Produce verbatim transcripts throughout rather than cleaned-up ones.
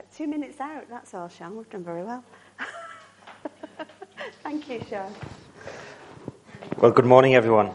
Two minutes out, that's all, Sean. We've done very well. Thank you, Sean. Well, good morning, everyone.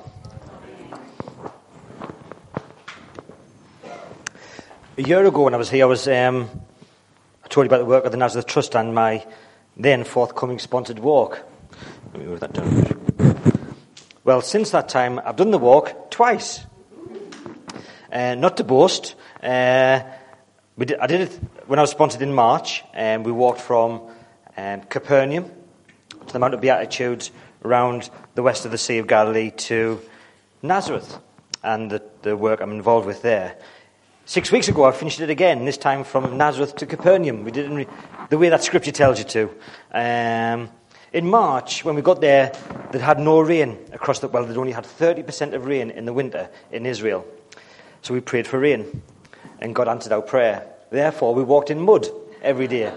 A year ago when I was here, I was um, I told you about the work of the Nazareth Trust and my then forthcoming sponsored walk. Let me move that down. Well, since that time, I've done the walk twice. Uh, not to boast. Uh, we did, I did it when I was sponsored in March, and we walked from um, Capernaum to the Mount of Beatitudes around the west of the Sea of Galilee to Nazareth and the, the work I'm involved with there. Six weeks ago, I finished it again, this time from Nazareth to Capernaum. We did it in the way that Scripture tells you to. Um, in March, when we got there, they had no rain across the... Well, they'd only had thirty percent of rain in the winter in Israel. So we prayed for rain, and God answered our prayer. Therefore, we walked in mud every day.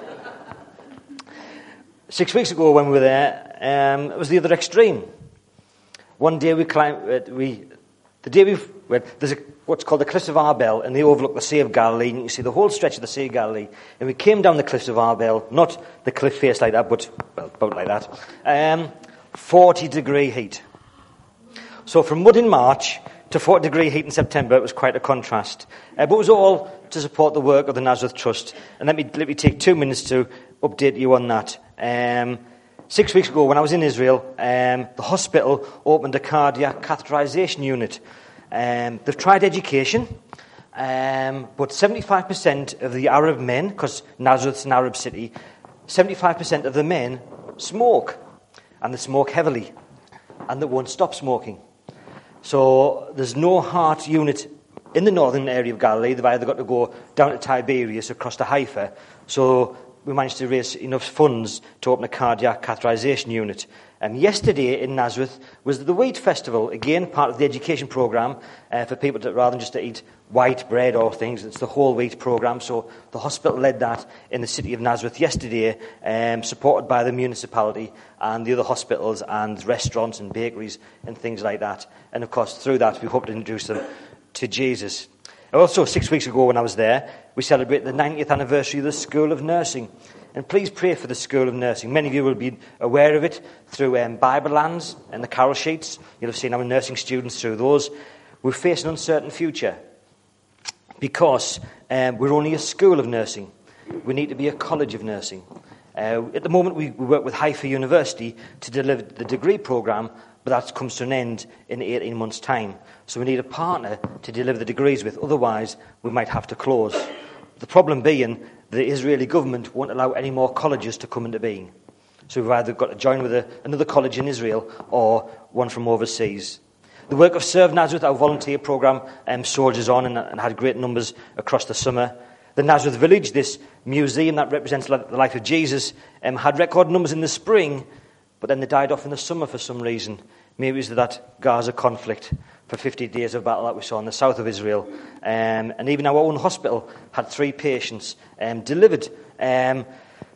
Six weeks ago, when we were there, um, it was the other extreme. One day we climbed... We, the day we... There's a, what's called the Cliffs of Arbel, and they overlook the Sea of Galilee, and you can see the whole stretch of the Sea of Galilee. And we came down the Cliffs of Arbel, not the cliff face like that, but, well, about like that, um, forty degree heat. So from mud in March to forty degree heat in September, it was quite a contrast. Uh, but it was all to support the work of the Nazareth Trust. And let me, let me take two minutes to update you on that. Um, six weeks ago, when I was in Israel, um, the hospital opened a cardiac catheterization unit. Um, they've tried education, um, but seventy-five percent of the Arab men, because Nazareth's an Arab city, seventy-five percent of the men smoke, and they smoke heavily, and they won't stop smoking. So there's no heart unit in the northern area of Galilee. They've either got to go down to Tiberias, across to Haifa. So we managed to raise enough funds to open a cardiac catheterization unit. And yesterday in Nazareth was the Wheat Festival, again part of the education programme uh, for people to, rather than just to eat white bread or things. It's the whole wheat programme. So the hospital led that in the city of Nazareth yesterday, um, supported by the municipality and the other hospitals and restaurants and bakeries and things like that. And of course, through that, we hope to introduce them to Jesus. Also, six weeks ago when I was there, we celebrated the ninetieth anniversary of the School of Nursing. And please pray for the School of Nursing. Many of you will be aware of it through um, Bible Lands and the carol sheets. You'll have seen our nursing students through those. We face an uncertain future because um, we're only a school of nursing. We need to be a college of nursing. Uh, at the moment, we, we work with Haifa University to deliver the degree programme, but that comes to an end in eighteen months' time. So we need a partner to deliver the degrees with. Otherwise, we might have to close. The problem being the Israeli government won't allow any more colleges to come into being. So we've either got to join with a, another college in Israel or one from overseas. The work of Serve Nazareth, our volunteer programme, um, soldiers on and, and had great numbers across the summer. The Nazareth Village, this museum that represents the life of Jesus, um, had record numbers in the spring, but then they died off in the summer for some reason. Maybe it was that Gaza conflict for fifty days of battle that we saw in the south of Israel. Um, and even our own hospital had three patients um, delivered. Um,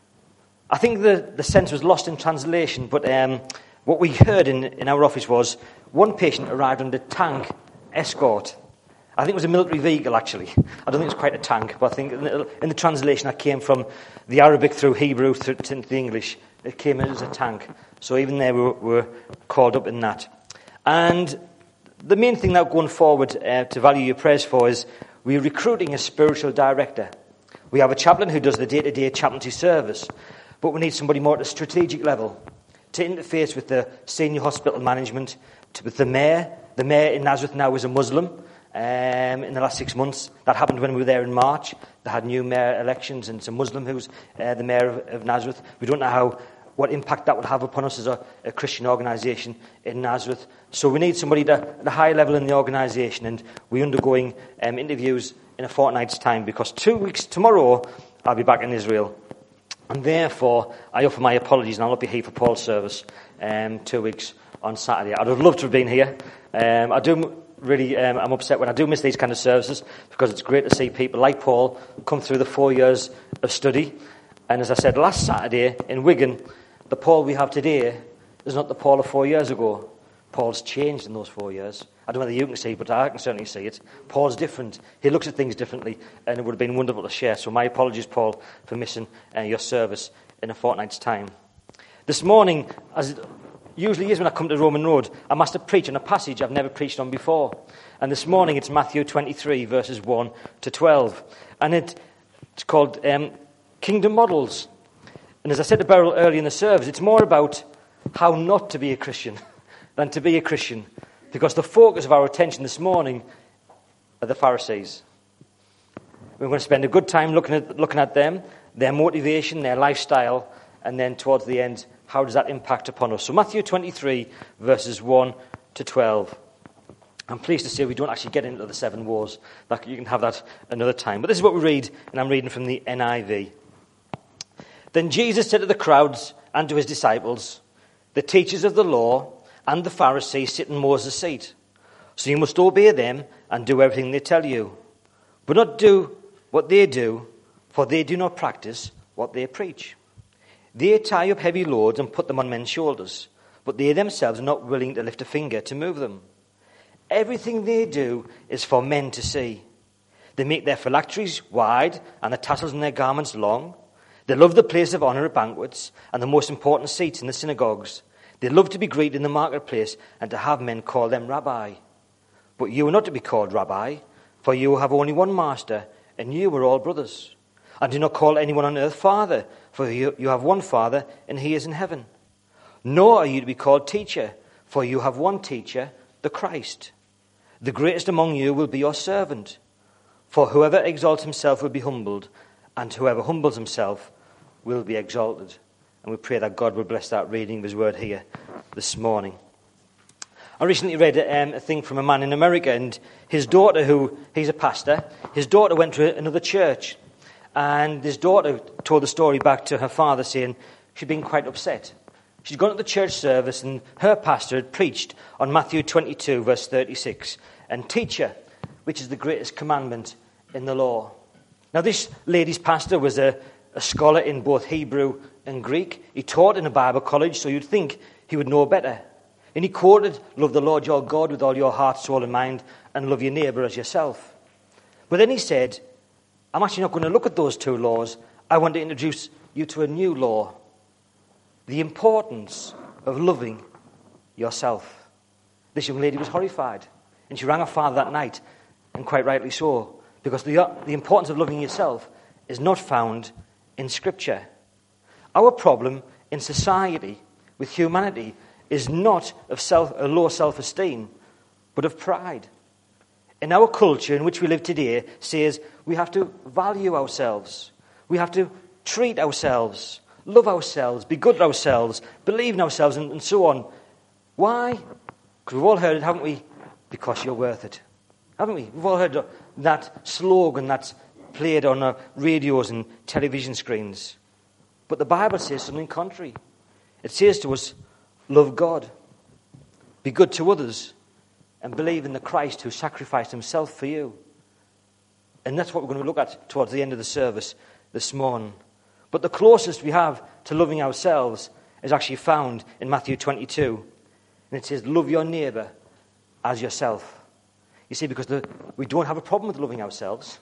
I think the, the sense was lost in translation, but um, what we heard in, in our office was one patient arrived under tank escort. I think it was a military vehicle, actually. I don't think it was quite a tank, but I think in the, in the translation that came from the Arabic through Hebrew through to the English, it came in as a tank. So even there we were, we were called up in that. And the main thing now going forward uh, to value your prayers for is we're recruiting a spiritual director. We have a chaplain who does the day-to-day chaplaincy service, but we need somebody more at a strategic level to interface with the senior hospital management, to, with the mayor. The mayor in Nazareth now is a Muslim um, in the last six months. That happened when we were there in March. They had new mayor elections, and it's a Muslim who's uh, the mayor of, of Nazareth. We don't know how what impact that would have upon us as a, a Christian organisation in Nazareth. So we need somebody to, at a high level in the organisation, and we're undergoing um, interviews in a fortnight's time, because two weeks tomorrow I'll be back in Israel. And therefore, I offer my apologies, and I'll not be here for Paul's service um, two weeks on Saturday. I'd have loved to have been here. Um, I do really, um, I'm upset when I do miss these kind of services, because it's great to see people like Paul come through the four years of study. And as I said last Saturday in Wigan, the Paul we have today is not the Paul of four years ago. Paul's changed in those four years. I don't know whether you can see it, but I can certainly see it. Paul's different. He looks at things differently, and it would have been wonderful to share. So my apologies, Paul, for missing uh, your service in a fortnight's time. This morning, as it usually is when I come to Roman Road, I must have preached on a passage I've never preached on before. And this morning it's Matthew twenty-three, verses one to twelve. And it, it's called um, Kingdom Models. And as I said to Beryl early in the service, it's more about how not to be a Christian than to be a Christian. Because the focus of our attention this morning are the Pharisees. We're going to spend a good time looking at looking at them, their motivation, their lifestyle, and then towards the end, how does that impact upon us? So Matthew twenty-three, verses one to twelve. I'm pleased to say we don't actually get into the seven woes. That, you can have that another time. But this is what we read, and I'm reading from the N I V. Then Jesus said to the crowds and to his disciples, the teachers of the law and the Pharisees sit in Moses' seat. So you must obey them and do everything they tell you. But not do what they do, for they do not practice what they preach. They tie up heavy loads and put them on men's shoulders, but they themselves are not willing to lift a finger to move them. Everything they do is for men to see. They make their phylacteries wide and the tassels in their garments long. They love the place of honor at banquets and the most important seats in the synagogues. They love to be greeted in the marketplace and to have men call them rabbi. But you are not to be called rabbi, for you have only one master, and you are all brothers. And do not call anyone on earth father, for you, you have one Father, and he is in heaven. Nor are you to be called teacher, for you have one teacher, the Christ. The greatest among you will be your servant. For whoever exalts himself will be humbled, and whoever humbles himself will be exalted. And we pray that God will bless that reading of his word here this morning. I recently read um, a thing from a man in America, and his daughter, who, he's a pastor, his daughter went to another church. And his daughter told the story back to her father, saying she'd been quite upset. She'd gone to the church service, and her pastor had preached on Matthew twenty-two, verse thirty-six, and teacher, which is the greatest commandment in the law. Now, this lady's pastor was a, a scholar in both Hebrew and Greek. He taught in a Bible college, so you'd think he would know better. And he quoted, love the Lord your God with all your heart, soul, and mind, and love your neighbour as yourself. But then he said, I'm actually not going to look at those two laws. I want to introduce you to a new law. The importance of loving yourself. This young lady was horrified. And she rang her father that night, and quite rightly so. Because the, the importance of loving yourself is not found in Scripture. Our problem in society, with humanity, is not of self, a low self-esteem, but of pride. In our culture in which we live today, says we have to value ourselves. We have to treat ourselves, love ourselves, be good to ourselves, believe in ourselves, and, and so on. Why? Because we've all heard it, haven't we? Because you're worth it. Haven't we? We've all heard that slogan that's played on our radios and television screens. But the Bible says something contrary. It says to us, love God, be good to others, and believe in the Christ who sacrificed himself for you. And that's what we're going to look at towards the end of the service this morning. But the closest we have to loving ourselves is actually found in Matthew twenty-two. And it says, love your neighbour as yourself. You see, because the, we don't have a problem with loving ourselves.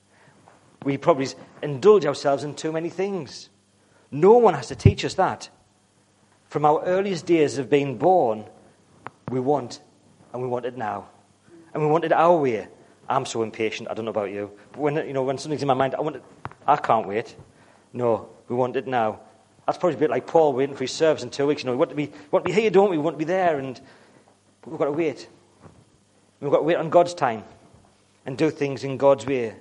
We probably indulge ourselves in too many things. No one has to teach us that. From our earliest days of being born, we want, and we want it now. And we want it our way. I'm so impatient, I don't know about you. But when, you know, when something's in my mind, I want it, I can't wait. No, we want it now. That's probably a bit like Paul waiting for his service in two weeks. You know, we want to be, we want to be here, don't we? We want to be there, and but we've got to wait. We've got to wait on God's time and do things in God's way.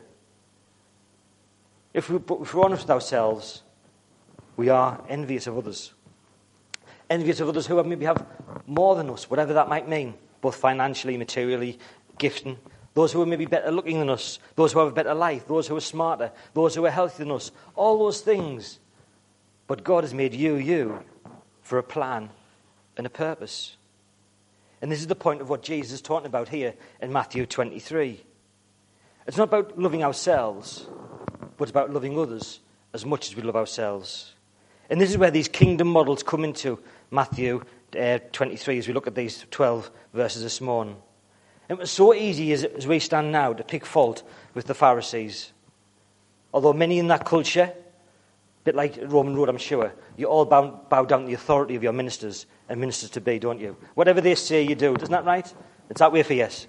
If, we, if we're honest with ourselves, we are envious of others. Envious of others who maybe have more than us, whatever that might mean, both financially, materially, gifting. Those who are maybe better looking than us, those who have a better life, those who are smarter, those who are healthier than us, all those things. But God has made you, you, for a plan and a purpose. And this is the point of what Jesus is talking about here in Matthew twenty-three. It's not about loving ourselves, but it's about loving others as much as we love ourselves. And this is where these kingdom models come into Matthew uh, twenty-three as we look at these twelve verses this morning. It was so easy as, as we stand now to pick fault with the Pharisees. Although many in that culture, a bit like Roman Road, I'm sure, you all bow, bow down to the authority of your ministers and ministers to be, don't you? Whatever they say, you do. Isn't that right? It's that way for yes.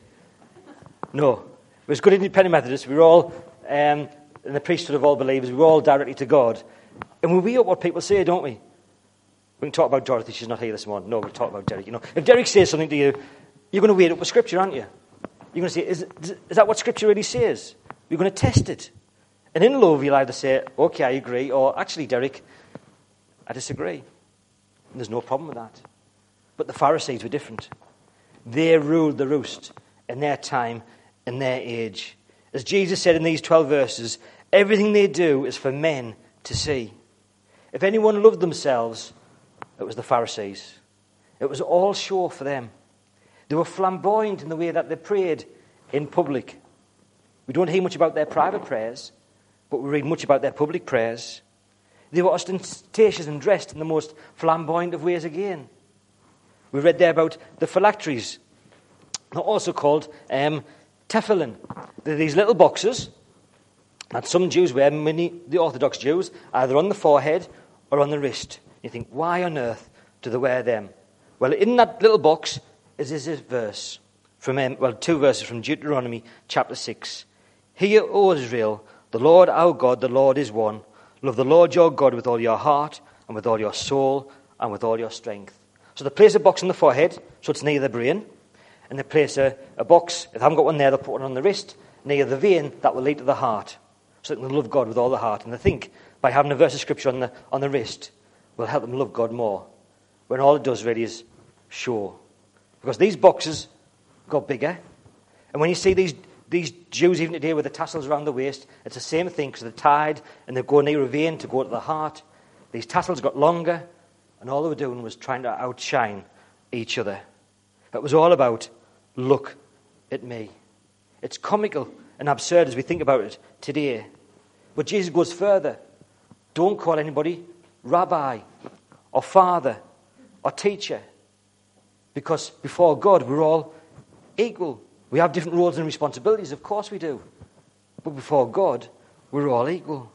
No. It was good independent Methodists. We were all, um, in the priesthood of all believers, we were all directly to God. And we weigh up what people say, don't we? We can talk about Dorothy. She's not here this morning. No, we'll talk about Derek. You know, if Derek says something to you, you're going to weigh it up with Scripture, aren't you? You're going to say, is, is that what Scripture really says? You're going to test it. And in love, you'll either say, okay, I agree, or actually, Derek, I disagree. And there's no problem with that. But the Pharisees were different. They ruled the roost in their time, in their age. As Jesus said in these twelve verses, everything they do is for men to see. If anyone loved themselves, it was the Pharisees. It was all show for them. They were flamboyant in the way that they prayed in public. We don't hear much about their private prayers, but we read much about their public prayers. They were ostentatious and dressed in the most flamboyant of ways again. We read there about the phylacteries. They're also called um, tefillin. They're these little boxes that some Jews wear, many the Orthodox Jews, either on the forehead or on the wrist. You think, why on earth do they wear them? Well, in that little box is this verse, from um, well, two verses from Deuteronomy chapter six. Hear, O Israel, the Lord our God, the Lord is one. Love the Lord your God with all your heart and with all your soul and with all your strength. So they place a box on the forehead, so it's near the brain. And they place a, a box, if they haven't got one there, they'll put one on the wrist, near the vein that will lead to the heart. So they can love God with all the heart. And they think by having a verse of Scripture on the, on the wrist will help them love God more. When all it does really is show. Because these boxes got bigger. And when you see these these Jews even today with the tassels around the waist, it's the same thing because they're tied and they go near a vein to go to the heart. These tassels got longer and all they were doing was trying to outshine each other. It was all about, look at me. It's comical and absurd as we think about it today. But Jesus goes further. Don't call anybody rabbi or father or teacher. Because before God, we're all equal. We have different roles and responsibilities, of course we do. But before God, we're all equal.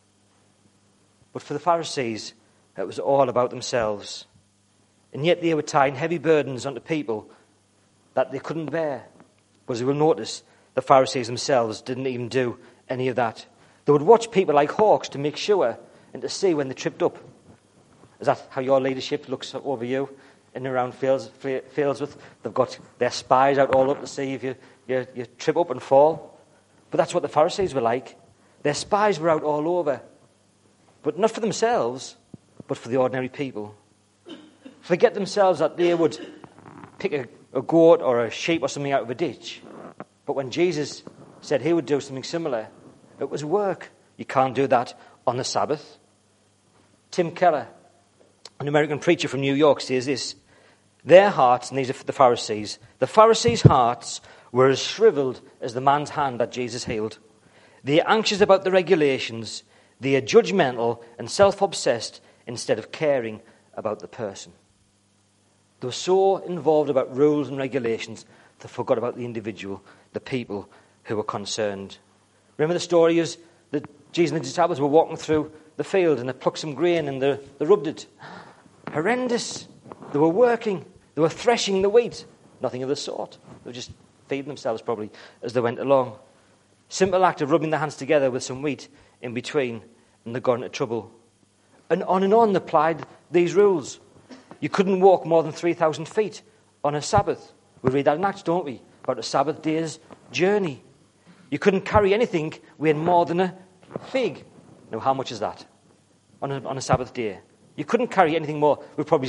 But for the Pharisees, it was all about themselves. And yet they were tying heavy burdens onto people that they couldn't bear. Because you will notice, the Pharisees themselves didn't even do any of that. They would watch people like hawks to make sure and to see when they tripped up. Is that how your leadership looks over you? In and around Fields, Fieldsworth, they've got their spies out all up to see if you, you, you trip up and fall. But that's what the Pharisees were like. Their spies were out all over. But not for themselves, but for the ordinary people. Forget themselves that they would pick a, a goat or a sheep or something out of a ditch. But when Jesus said he would do something similar, it was work. You can't do that on the Sabbath. Tim Keller, an American preacher from New York, says this. Their hearts, and these are the Pharisees, the Pharisees' hearts were as shriveled as the man's hand that Jesus healed. They are anxious about the regulations. They are judgmental and self-obsessed instead of caring about the person. They were so involved about rules and regulations, they forgot about the individual, the people who were concerned. Remember the story is that Jesus and the disciples were walking through the field and they plucked some grain and they, they rubbed it. Horrendous. They were working. They were threshing the wheat. Nothing of the sort. They were just feeding themselves probably as they went along. Simple act of rubbing their hands together with some wheat in between and they got into trouble. And on and on they applied these rules. You couldn't walk more than three thousand feet on a Sabbath. We read that in Acts, don't we? About a Sabbath day's journey. You couldn't carry anything weighing more than a fig. Now, how much is that on a, on a Sabbath day? You couldn't carry anything more. We probably,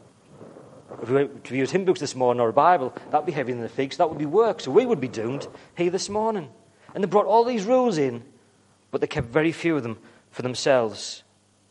if we were to use hymn books this morning or a Bible, that would be heavier than a fig, so that would be work. So we would be doomed here this morning. And they brought all these rules in, but they kept very few of them for themselves.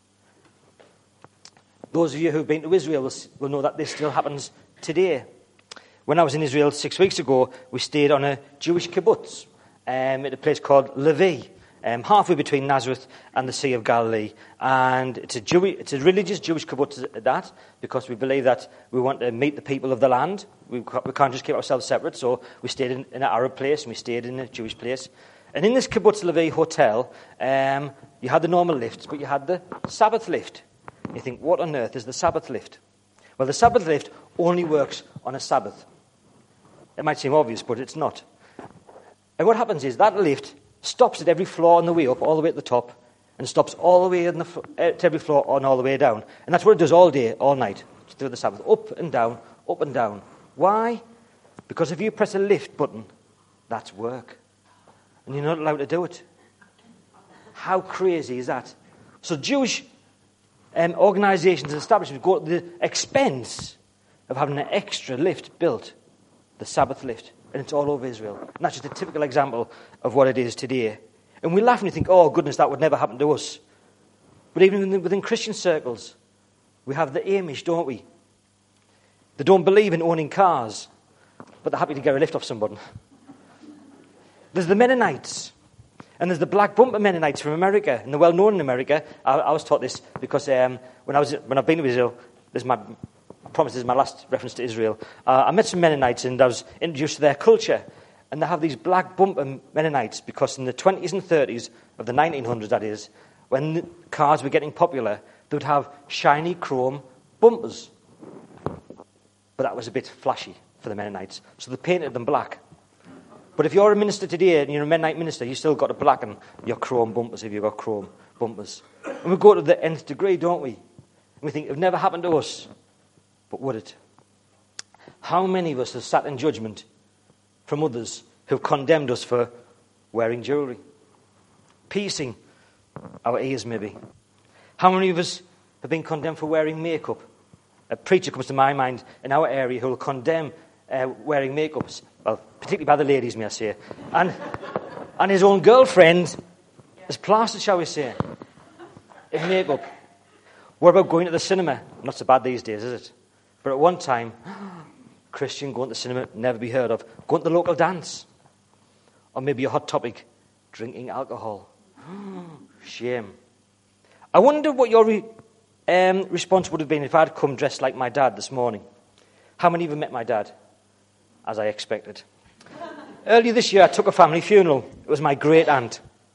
Those of you who've been to Israel will, will know that this still happens today. When I was in Israel six weeks ago, we stayed on a Jewish kibbutz um, at a place called Levi. um, halfway between Nazareth and the Sea of Galilee. And it's a, Jew- it's a religious Jewish kibbutz at that, because we believe that we want to meet the people of the land. We, ca- we can't just keep ourselves separate, so we stayed in, in an Arab place and we stayed in a Jewish place. And in this Kibbutz Levi hotel, um, you had the normal lifts, but you had the Sabbath lift. You think, what on earth is the Sabbath lift? Well, the Sabbath lift only works on a Sabbath. It might seem obvious, but it's not. And what happens is that lift stops at every floor on the way up, all the way at the top, and stops all the way in the, at every floor and all the way down. And that's what it does all day, all night, through the Sabbath, up and down, up and down. Why? Because if you press a lift button, that's work. And you're not allowed to do it. How crazy is that? So Jewish um, organisations and establishments go to the expense of having an extra lift built, the Sabbath lift, and it's all over Israel. And that's just a typical example of what it is today. And we laugh and we think, oh, goodness, that would never happen to us. But even within, within Christian circles, we have the Amish, don't we? They don't believe in owning cars, but they're happy to get a lift off somebody. There's the Mennonites, and there's the Black Bumper Mennonites from America, and they're well known in America. I, I was taught this because um, when I was when I've been to Israel, this is my I promise this is my last reference to Israel. Uh, I met some Mennonites, and I was introduced to their culture, and they have these Black Bumper Mennonites because in the twenties and thirties of the nineteen hundreds, that is, when the cars were getting popular, they would have shiny chrome bumpers, but that was a bit flashy for the Mennonites, so they painted them black. But if you're a minister today and you're a Mennonite minister, you've still got to blacken your chrome bumpers if you've got chrome bumpers. And we go to the nth degree, don't we? And we think it would never happen to us. But would it? How many of us have sat in judgment from others who've condemned us for wearing jewellery? Piercing our ears, maybe. How many of us have been condemned for wearing makeup? A preacher comes to my mind in our area who will condemn uh, wearing makeup. Well, particularly by the ladies, may I say. And, and his own girlfriend is plastered, shall we say, in makeup. What about going to the cinema? Not so bad these days, is it? But at one time, Christian going to the cinema, never be heard of. Going to the local dance. Or maybe a hot topic, drinking alcohol. Shame. I wonder what your re- um, response would have been if I'd come dressed like my dad this morning. How many of you met my dad? As I expected. Earlier this year, I took a family funeral. It was my great aunt.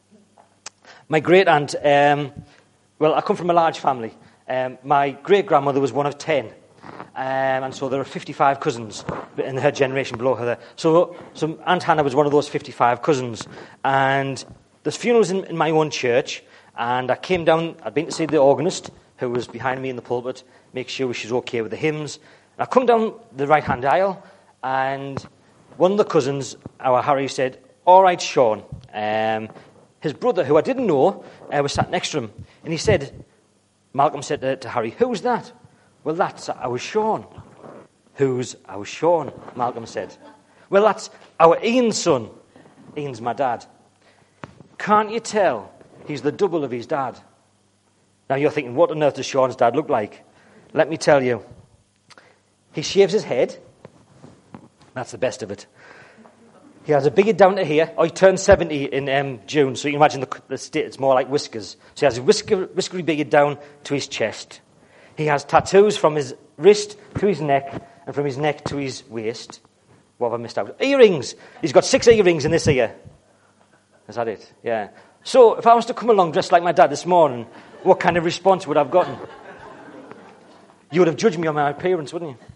My great aunt, um, well, I come from a large family. Um, my great grandmother was one of ten. Um, and so there are fifty-five cousins in her generation below her there. So, so Aunt Hannah was one of those fifty-five cousins. And there's funerals in, in my own church. And I came down, I'd been to see the organist, who was behind me in the pulpit, make sure she's okay with the hymns. And I come down the right-hand aisle, and one of the cousins, our Harry, said, all right, Sean. Um, his brother, who I didn't know, uh, was sat next to him. And he said, Malcolm said to, to Harry, who's that? Well, that's our Sean. Who's our Sean? Malcolm said. Well, that's our Ian's son. Ian's my dad. Can't you tell he's the double of his dad? Now you're thinking, what on earth does Sean's dad look like? Let me tell you. He shaves his head. That's the best of it. He has a beard down to here. Oh, he turned seventy in um, June, so you can imagine the, the state, it's more like whiskers. So he has a whisker, whiskery beard down to his chest. He has tattoos from his wrist to his neck, and from his neck to his waist. What have I missed out? Earrings! He's got six earrings in this ear. Is that it? Yeah. So, if I was to come along dressed like my dad this morning, what kind of response would I have gotten? You would have judged me on my appearance, wouldn't you?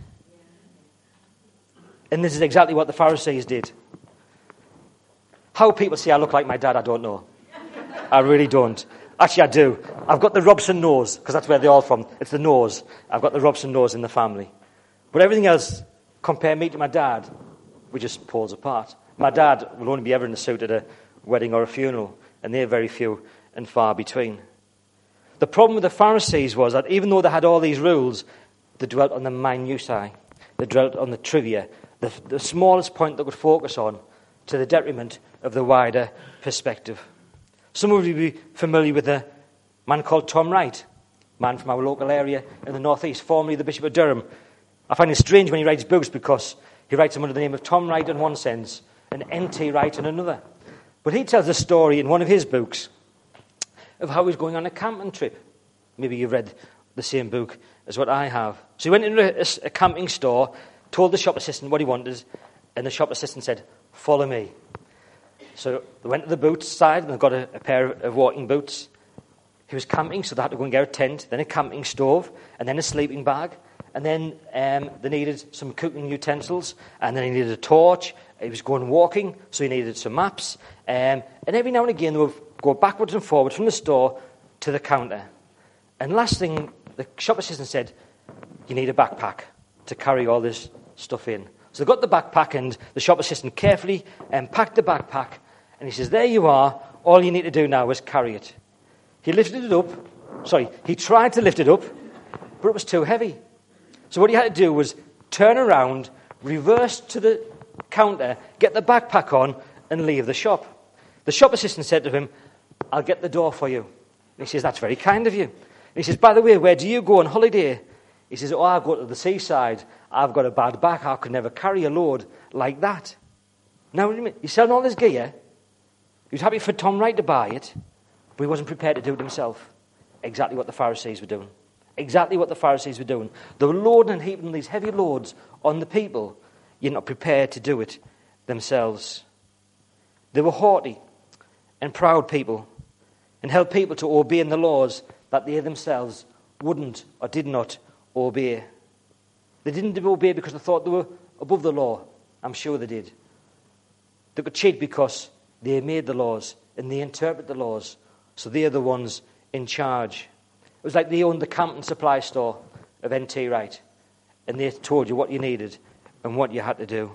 And this is exactly what the Pharisees did. How people say I look like my dad, I don't know. I really don't. Actually, I do. I've got the Robson nose, because that's where they're all from. It's the nose. I've got the Robson nose in the family. But everything else, compare me to my dad, we just poles apart. My dad will only be ever in a suit at a wedding or a funeral, and they're very few and far between. The problem with the Pharisees was that even though they had all these rules, they dwelt on the minutiae. They dwelt on the trivia, the, the smallest point they could focus on, to the detriment of the wider perspective. Some of you will be familiar with a man called Tom Wright, a man from our local area in the northeast, formerly the Bishop of Durham. I find it strange when he writes books because he writes them under the name of Tom Wright in one sense and N T Wright in another. But he tells a story in one of his books of how he was going on a camping trip. Maybe you've read the same book as what I have. So he went into a, a camping store, told the shop assistant what he wanted, and the shop assistant said, "Follow me." So they went to the boots side and they got a, a pair of walking boots. He was camping, so they had to go and get a tent, then a camping stove, and then a sleeping bag. And then um, they needed some cooking utensils, and then he needed a torch. He was going walking, so he needed some maps. Um, and every now and again, they would go backwards and forwards from the store to the counter. And last thing, the shop assistant said, "You need a backpack to carry all this stuff in." So they got the backpack, and the shop assistant carefully um, packed the backpack. And he says, "There you are. All you need to do now is carry it." He lifted it up. Sorry, he tried to lift it up, but it was too heavy. So what he had to do was turn around, reverse to the counter, get the backpack on, and leave the shop. The shop assistant said to him, "I'll get the door for you." And he says, "That's very kind of you." And he says, "By the way, where do you go on holiday?" He says, "Oh, I go to the seaside. I've got a bad back. I could never carry a load like that." Now, he's selling all this gear. He was happy for Tom Wright to buy it, but he wasn't prepared to do it himself. Exactly what the Pharisees were doing. Exactly what the Pharisees were doing. They were loading and heaping these heavy loads on the people, yet not prepared to do it themselves. They were haughty and proud people and held people to obeying the laws that they themselves wouldn't or did not obey. They didn't obey because they thought they were above the law. I'm sure they did. They could cheat because they made the laws and they interpret the laws, so they're the ones in charge. It was like they owned the Campton supply store of N T Wright, and they told you what you needed and what you had to do.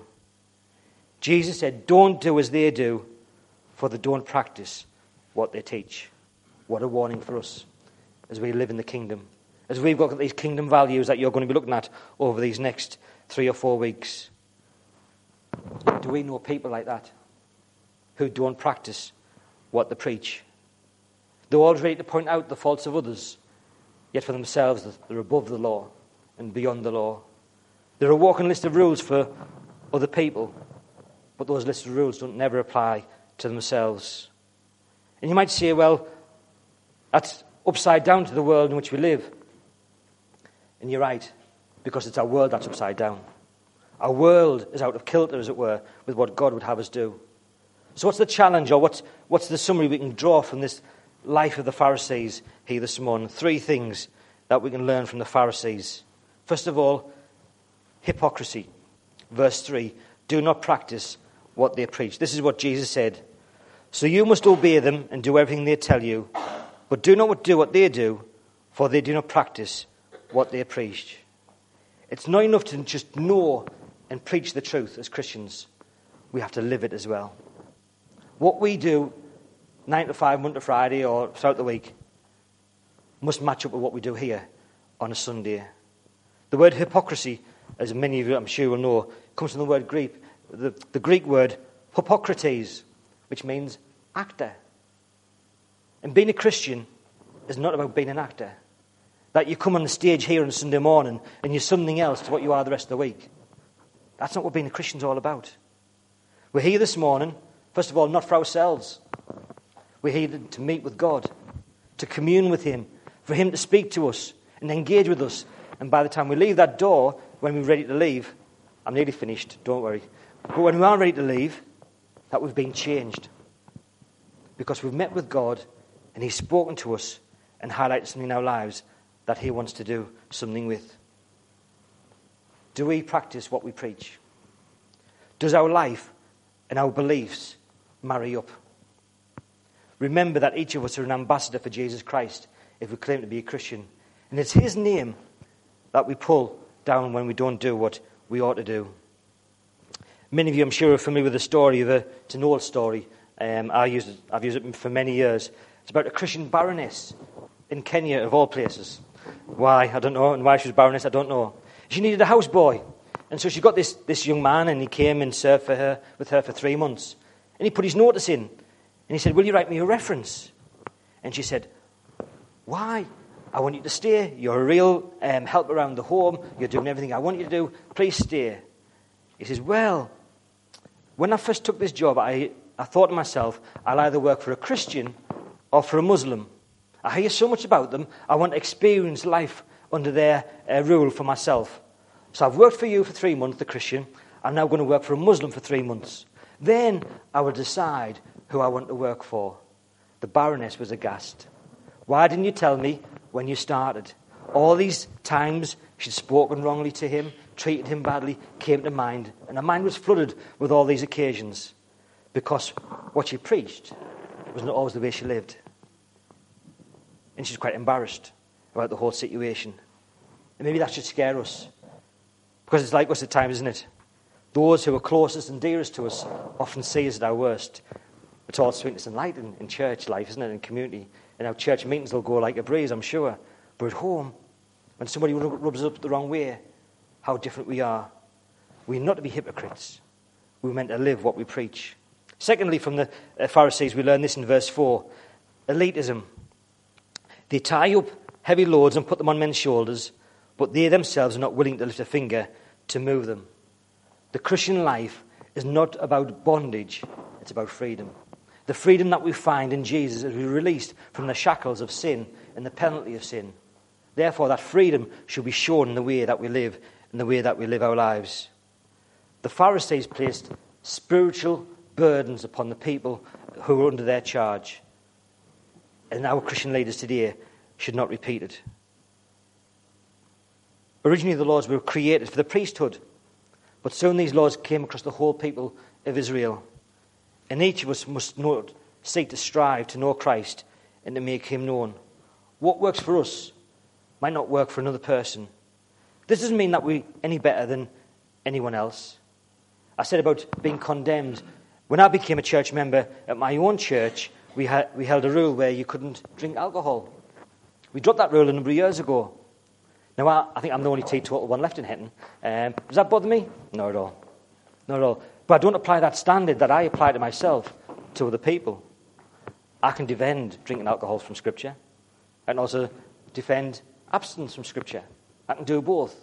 Jesus said, "Don't do as they do, for they don't practice what they teach." What a warning for us as we live in the kingdom, as we've got these kingdom values that you're going to be looking at over these next three or four weeks. Do we know people like that who don't practice what they preach? They're always ready to point out the faults of others, yet for themselves they're above the law and beyond the law. They're a walking list of rules for other people, but those lists of rules don't never apply to themselves. And you might say, well, that's upside down to the world in which we live. And you're right, because it's our world that's upside down. Our world is out of kilter, as it were, with what God would have us do. So what's the challenge, or what's, what's the summary we can draw from this life of the Pharisees here this morning? Three things that we can learn from the Pharisees. First of all, hypocrisy. Verse three, do not practice what they preach. This is what Jesus said. So you must obey them and do everything they tell you, but do not do what they do, for they do not practice what they preach. It's not enough to just know and preach the truth as Christians. We have to live it as well. What we do nine to five, Monday to Friday, or throughout the week, must match up with what we do here on a Sunday. The word hypocrisy, as many of you I'm sure will know, comes from the word Greek, the, the Greek word hypocrates, which means actor. And being a Christian is not about being an actor. That you come on the stage here on Sunday morning and you're something else to what you are the rest of the week. That's not what being a Christian is all about. We're here this morning, first of all, not for ourselves. We're here to meet with God, to commune with Him, for Him to speak to us and engage with us. And by the time we leave that door, when we're ready to leave, I'm nearly finished, don't worry. But when we are ready to leave, that we've been changed. Because we've met with God and He's spoken to us and highlighted something in our lives that He wants to do something with. Do we practice what we preach? Does our life and our beliefs marry up? Remember that each of us are an ambassador for Jesus Christ if we claim to be a Christian. And it's His name that we pull down when we don't do what we ought to do. Many of you, I'm sure, are familiar with the story of a, it's an old story. Um, I used it, I've used it for many years. It's about a Christian baroness in Kenya, of all places. Why, I don't know, and why she was baroness, I don't know. She needed a houseboy, and so she got this, this young man, and he came and served for her with her for three months. And he put his notice in, and he said, "Will you write me a reference?" And she said, "Why? I want you to stay. You're a real um, help around the home. You're doing everything I want you to do. Please stay." He says, "Well, when I first took this job, I I thought to myself, I'll either work for a Christian or for a Muslim. I hear so much about them, I want to experience life under their uh, rule for myself. So I've worked for you for three months, the Christian. I'm now going to work for a Muslim for three months. Then I will decide who I want to work for. The Baroness was aghast. Why didn't you tell me when you started? All these times she'd spoken wrongly to him, treated him badly, came to mind, and her mind was flooded with all these occasions because what she preached was not always the way she lived. And she's quite embarrassed about the whole situation. And maybe that should scare us, because it's like us at times, isn't it? Those who are closest and dearest to us often see us at our worst. It's all sweetness and light in, in church life, isn't it, in community. And our church meetings will go like a breeze, I'm sure. But at home, when somebody rubs us up the wrong way, how different we are. We're not to be hypocrites. We're meant to live what we preach. Secondly, from the Pharisees, we learn this in verse four. Elitism. They tie up heavy loads and put them on men's shoulders, but they themselves are not willing to lift a finger to move them. The Christian life is not about bondage, it's about freedom. The freedom that we find in Jesus as we're released from the shackles of sin and the penalty of sin. Therefore, that freedom should be shown in the way that we live, in the way that we live our lives. The Pharisees placed spiritual burdens upon the people who were under their charge. And our Christian leaders today should not repeat it. Originally, the laws were created for the priesthood, but soon these laws came across the whole people of Israel. And each of us must know, seek to strive to know Christ and to make him known. What works for us might not work for another person. This doesn't mean that we're any better than anyone else. I said about being condemned. When I became a church member at my own church, we, had, we held a rule where you couldn't drink alcohol. We dropped that rule a number of years ago. Now, I, I think I'm the only teetotal one left in Hetton. Um, does that bother me? Not at all. Not at all. But I don't apply that standard that I apply to myself to other people. I can defend drinking alcohol from Scripture. I can also defend abstinence from Scripture. I can do both.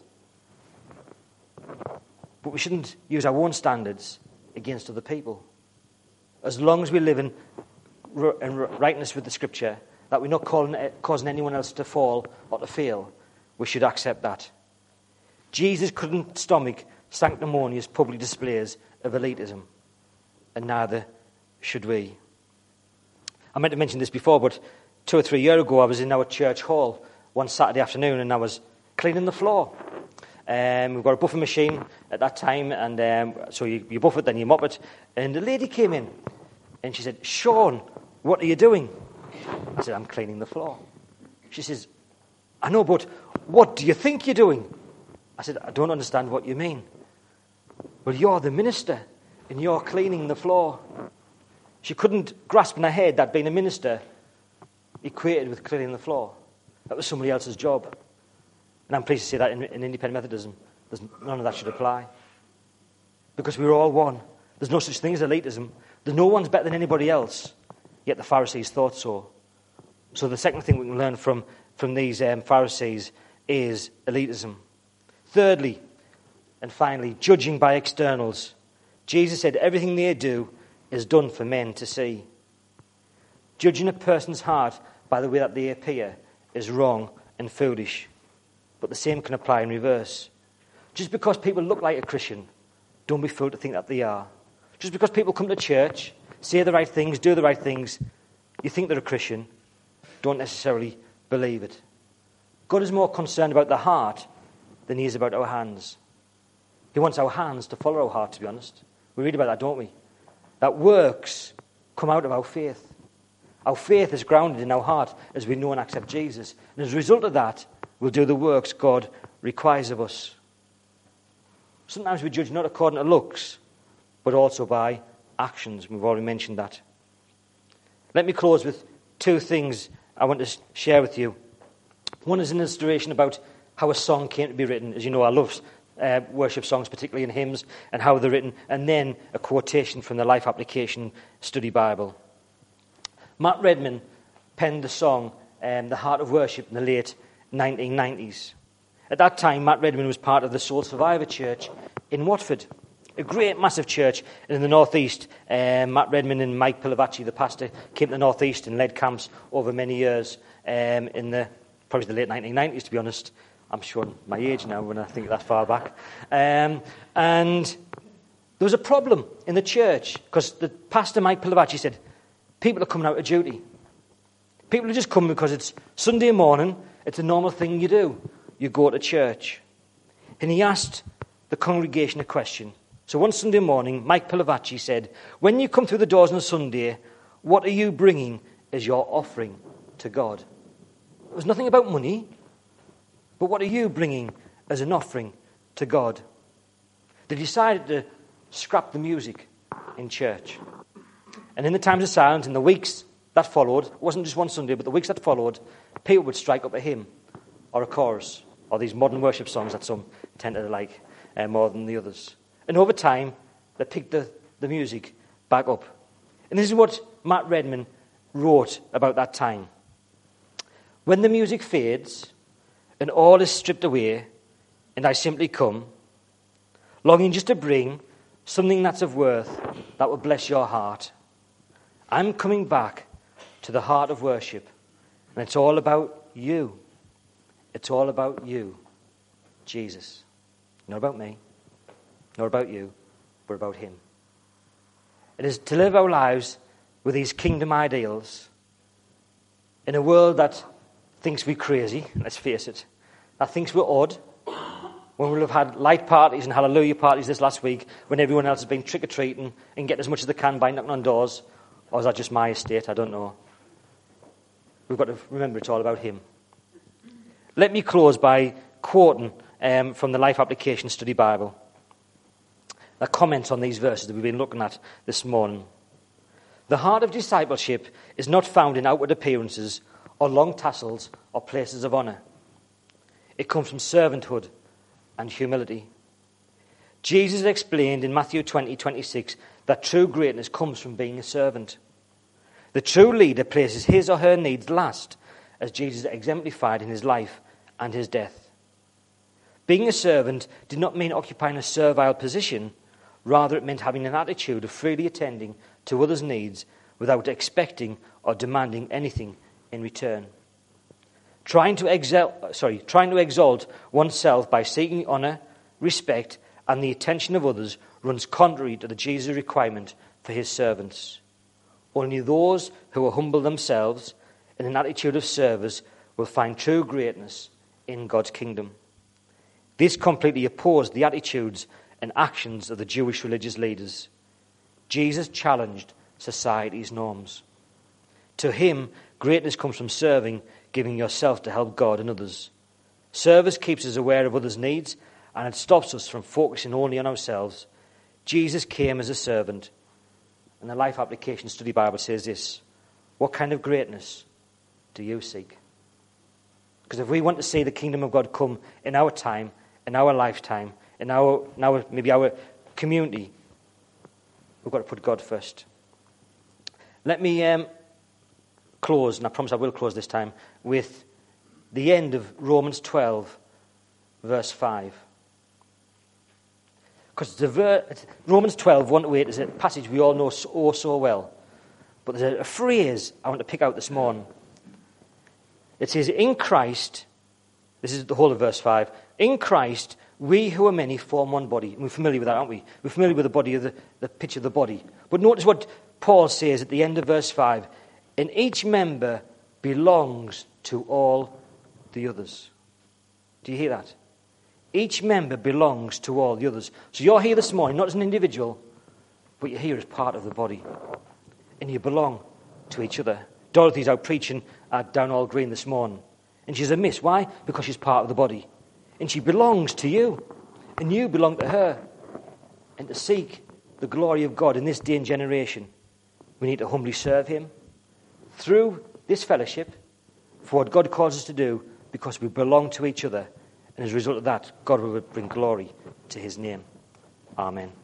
But we shouldn't use our own standards against other people. As long as we live in, in rightness with the Scripture, that we're not calling, causing anyone else to fall or to fail, we should accept that. Jesus couldn't stomach sanctimonious public displays of elitism, and neither should we. I meant to mention this before, but two or three years ago I was in our church hall one Saturday afternoon and I was cleaning the floor. Um, we've got a buffing machine at that time, and um, so you, you buff it, then you mop it. And the lady came in and she said, "Sean, what are you doing?" I said, "I'm cleaning the floor." She says, "I know, but what do you think you're doing?" I said, "I don't understand what you mean." "Well, you're the minister and you're cleaning the floor." She couldn't grasp in her head that being a minister equated with cleaning the floor. That was somebody else's job. And I'm pleased to say that in, in Independent Methodism, there's none of that should apply. Because we're all one. There's no such thing as elitism. There's no one's better than anybody else. Yet the Pharisees thought so. So the second thing we can learn from, from these um, Pharisees is elitism. Thirdly, and finally, judging by externals. Jesus said everything they do is done for men to see. Judging a person's heart by the way that they appear is wrong and foolish. But the same can apply in reverse. Just because people look like a Christian, don't be fooled to think that they are. Just because people come to church, say the right things, do the right things, you think they're a Christian, don't necessarily believe it. God is more concerned about the heart than he is about our hands. He wants our hands to follow our heart, to be honest. We read about that, don't we? That works come out of our faith. Our faith is grounded in our heart as we know and accept Jesus. And as a result of that, we'll do the works God requires of us. Sometimes we judge not according to looks, but also by actions. We've already mentioned that. Let me close with two things I want to share with you. One is an illustration about how a song came to be written. As you know, I love uh, worship songs, particularly in hymns, and how they're written. And then a quotation from the Life Application Study Bible. Matt Redman penned the song um, The Heart of Worship in the late nineteen nineties. At that time, Matt Redman was part of the Soul Survivor Church in Watford. A great, massive church in the northeast. Um, Matt Redman and Mike Pilavacci, the pastor, came to the northeast and led camps over many years um, in the probably the late nineteen nineties, to be honest. I'm showing my age now when I think that far back. Um, and there was a problem in the church because the pastor, Mike Pilavacci, said, people are coming out of duty. People are just coming because it's Sunday morning. It's a normal thing you do. You go to church. And he asked the congregation a question. So one Sunday morning, Mike Pilavacci said, when you come through the doors on a Sunday, what are you bringing as your offering to God? It was nothing about money, but what are you bringing as an offering to God? They decided to scrap the music in church. And in the times of silence, in the weeks that followed, it wasn't just one Sunday, but the weeks that followed, people would strike up a hymn or a chorus or these modern worship songs that some tend to like uh, more than the others. And over time, they picked the, the music back up. And this is what Matt Redman wrote about that time. When the music fades and all is stripped away, and I simply come, longing just to bring something that's of worth that will bless your heart, I'm coming back to the heart of worship, and it's all about you. It's all about you, Jesus. Not about me, not about you, but about him. It is to live our lives with these kingdom ideals in a world that thinks we're crazy, let's face it, that thinks we're odd, when we'll have had light parties and hallelujah parties this last week, when everyone else has been trick-or-treating and getting as much as they can by knocking on doors. Or is that just my estate? I don't know. We've got to remember it's all about him. Let me close by quoting um, from the Life Application Study Bible. A comment on these verses that we've been looking at this morning. The heart of discipleship is not found in outward appearances or long tassels or places of honour. It comes from servanthood and humility. Jesus explained in Matthew twenty twenty-six that true greatness comes from being a servant. The true leader places his or her needs last, as Jesus exemplified in his life and his death. Being a servant did not mean occupying a servile position. Rather, it meant having an attitude of freely attending to others' needs without expecting or demanding anything in return. Trying to exalt, sorry, trying to exalt oneself by seeking honour, respect, and the attention of others runs contrary to the Jesus requirement for his servants. Only those who will humble themselves in an attitude of service will find true greatness in God's kingdom. This completely opposed the attitudes and actions of the Jewish religious leaders. Jesus challenged society's norms. To him, greatness comes from serving, giving yourself to help God and others. Service keeps us aware of others' needs, and it stops us from focusing only on ourselves. Jesus came as a servant. And the Life Application Study Bible says this: what kind of greatness do you seek? Because if we want to see the kingdom of God come in our time, in our lifetime, in our, in our maybe our community, we've got to put God first. Let me um, close, and I promise I will close this time, with the end of Romans twelve, verse five. Because ver- Romans twelve, one to eight is a passage we all know so, oh, so well. But there's a, a phrase I want to pick out this morning. It says, in Christ, this is the whole of verse five, in Christ, we who are many form one body. And we're familiar with that, aren't we? We're familiar with the body of the, the picture of the body. But notice what Paul says at the end of verse five. And each member belongs to all the others. Do you hear that? Each member belongs to all the others. So you're here this morning, not as an individual, but you're here as part of the body. And you belong to each other. Dorothy's out preaching at Downall Green this morning. And she's a miss. Why? Because she's part of the body. And she belongs to you. And you belong to her. And to seek the glory of God in this day and generation, we need to humbly serve him through this fellowship for what God calls us to do, because we belong to each other. And as a result of that, God will bring glory to his name. Amen.